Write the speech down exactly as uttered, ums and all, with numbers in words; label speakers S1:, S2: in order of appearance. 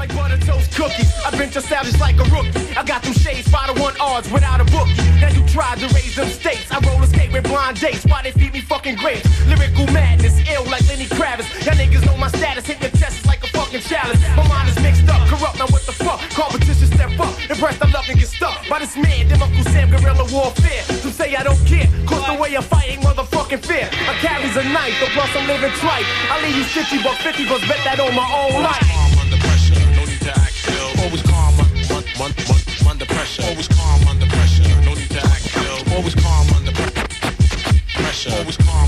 S1: like butter toast cookies. I've been established like a rookie. I got them shades, five to one odds without a bookie. Now you tried to raise them stakes. I roll a skate with blind dates. Why they feed me fucking grapes? Lyrical madness, ill like Lenny Kravitz. Y'all niggas know my status, hit your chest like a fucking chalice. My mind is mixed up, corrupt, now what the fuck? Competition step up, impressed I love and get stuck by this man, them Uncle Sam guerrilla warfare. Some say I don't care, cause the way I'm fighting motherfucking fear. I carries a knife, but plus I'm living tripe. I leave you fifty buck fifty bucks, bet that on my own life.
S2: Calm under pressure, no need to act ill. Always calm un, un, un, under pressure. Always calm under pressure, no need to act ill. Always calm under pressure. Always calm.